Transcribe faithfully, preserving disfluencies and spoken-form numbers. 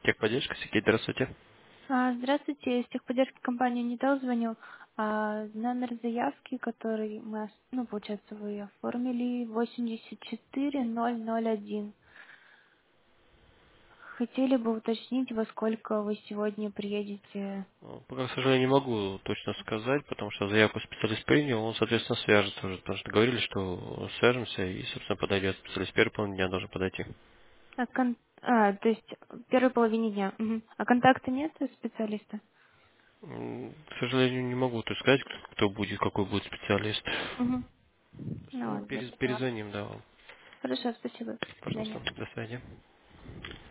Техподдержка, Сергей, здравствуйте. А, Здравствуйте, из техподдержки компании Нител звоню. А, Номер заявки, который мы, ос- ну, получается, вы оформили, восемьдесят четыре ноль ноль один. Хотели бы уточнить, во сколько вы сегодня приедете. Ну, Пока, к сожалению, не могу точно сказать, потому что заявку специалист принял, он, соответственно, свяжется уже, потому что говорили, что свяжемся и, собственно, подойдет специалист. Первый половине дня должен подойти. А, кон- а, то есть в первой половине дня. Мгм. А контакта нет у специалиста? М, К сожалению, не могу точно сказать, кто будет, какой будет специалист. Мгм. Ну Ну, ладно, я перез- поняла. перезвоним, да, вам. Хорошо, спасибо. До Пожалуйста, свидания. до свидания.